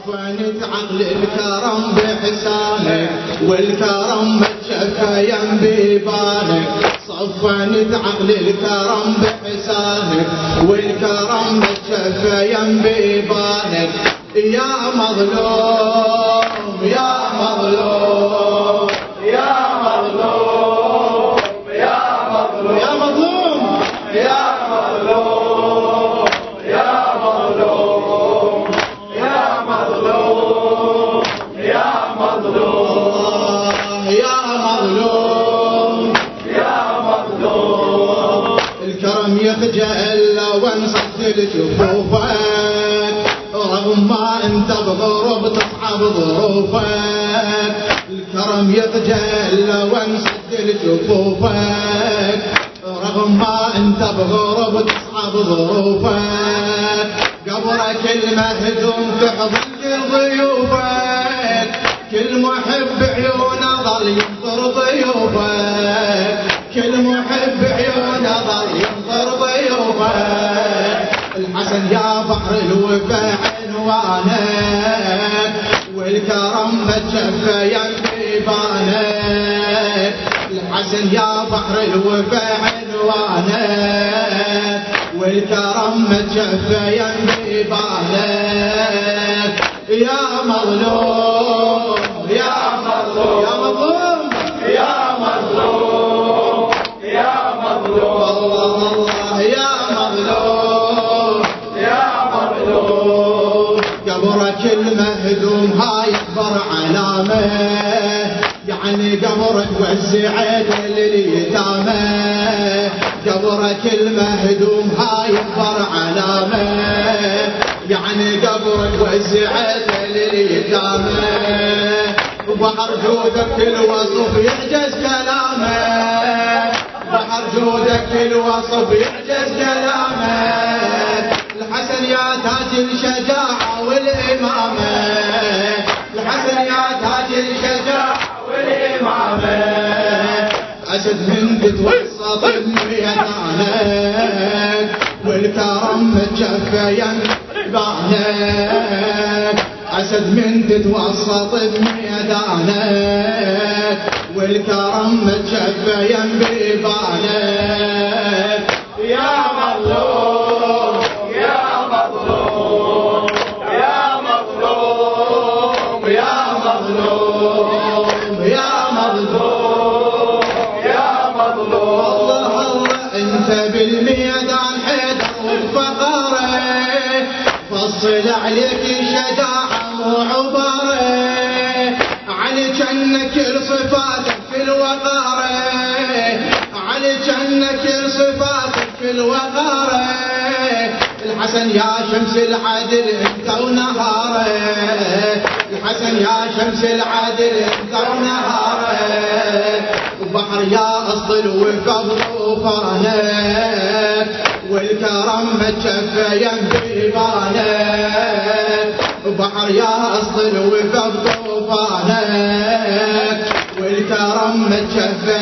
صفنت عقل الكرم بحسانك والكرم متشفى بيبانك. صفنت عقل الكرم بحسانك والكرم متشفى بيبانك. يا مظلوم يا مظلوم يا مظلوم يا مظلوم يا مظلوم يا مظلوم يا مظلوم يا مظلوم يا مظلوم يا مظلوم يا مظلوم. الكرم يخجل لو انصدل جفوفك رغم ما انت بضرب تصعب ظروفك. الكرم يخجل لو انصدل جفوفك رغم ما انت بغرب تصعب ظروفك. قبرك المهدوم تحضن كل ضيوفك كل محب عيونه ظل ينظر ضيوفك كل محب عيونه ظل ينظر ضيوفك. الحسن يا بحر الوفا عنوانك والكرم متشفى بيبانك. الحسن يا بحر الوفا عنوانك والكرم متشفى بيبانك. يا مظلوم يا مظلوم يا مظلوم يا مظلوم يا مظلوم الله الله يا مظلوم يا مظلوم. قبرك المهدوم هاي اكبر علامه يعني قبرك وزعت لليتامى. قبرك المهدوم هاي اكبر علامه يعني قبرك وزعت لليتامى. وبحر جودك كل وصف يعجز كلامه بحر جودك كل وصف يعجز كلامه. الحسن يا تاج الشجاعة والإمامة الحسن يا تاج الشجاعة والإمامة. أسد من تتوسط بميدانك والكرم متشفى بيبانك. أسد من تتوسط بميدانك والكرم متشفى بيبانك. يا مظلوم يا مظلوم يا مظلوم يا مظلوم يا مظلوم يا مظلوم. الله الله انت بالميدان حيدر والفقره فصل عليك شجاعه مو عباره علي جنك صفاتك في الوقاره علي جنك صفاتك في الوقاره. الحسن يا شمس العدل انت ونهاره الحسن يا شمس العدل انت ونهاره. وبحر يا اصل الوفا بطوفانك والكرم متشفى بيبانك. وبحر يا اصل الوفا بطوفانك والكرم متشفى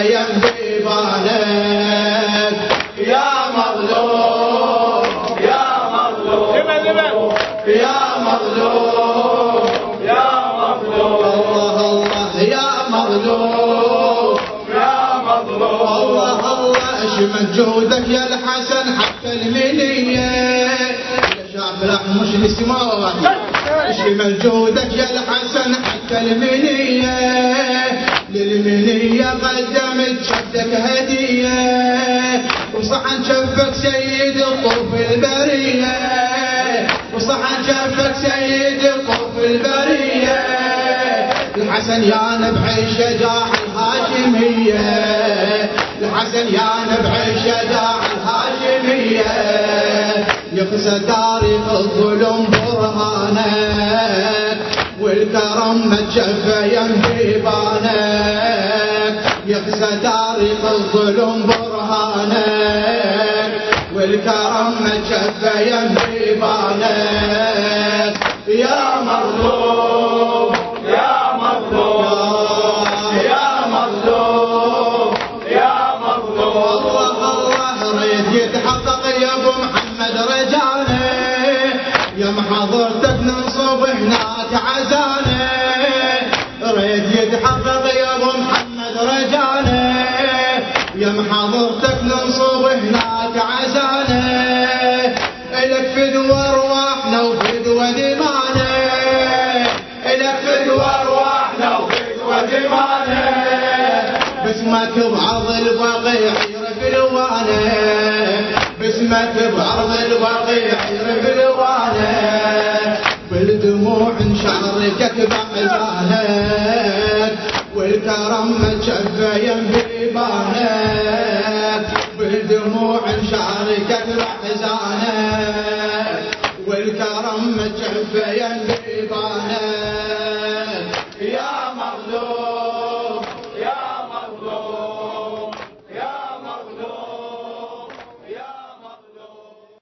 بيبانك. يا مظلوم يا مظلوم يا مظلوم يا مظلوم الله الله يا مظلوم يا مظلوم الله الله. اشمل جودك يا الحسن حتى المنيه يا شعب الاحمر مش السماوات. اشمل جودك يا الحسن حتى المنيه للمنيه قدمت شدك هديه وصحن شفك سيد الطوف البريه وصحن شفك سيد الطوف البريه. الحسن يا نبع الشجاعة الهاشمية الحسن يا نبع الشجاعة الهاشمية. يقسى تاريخ الظلم برهانك والكرم متشفى بيبانك. يقسى تاريخ الظلم برهانك والكرم متشفى بيبانك. يا مظلوم يا مظلوم يا مظلوم يا مظلوم الله الله. ريت يتحقق يا ابو محمد رجانا يا محاضرتك ننصب احنا هناك عزانه، ريد يتحقق يا ابو محمد رجانه، يم حضرتك ننصب هناك عزانه، الك فدوى ارواحنا وفدوى دمانه، الك فدوى ارواحنا وفدوى دمانه، باسمك بعرض البقيع يرف الوانه، باسمك بعرض البقيع يرف الوانه، بالدموع نشاركك بأحزانك، والكرم متشفى بيبانك، بالدموع نشاركك بأحزانك.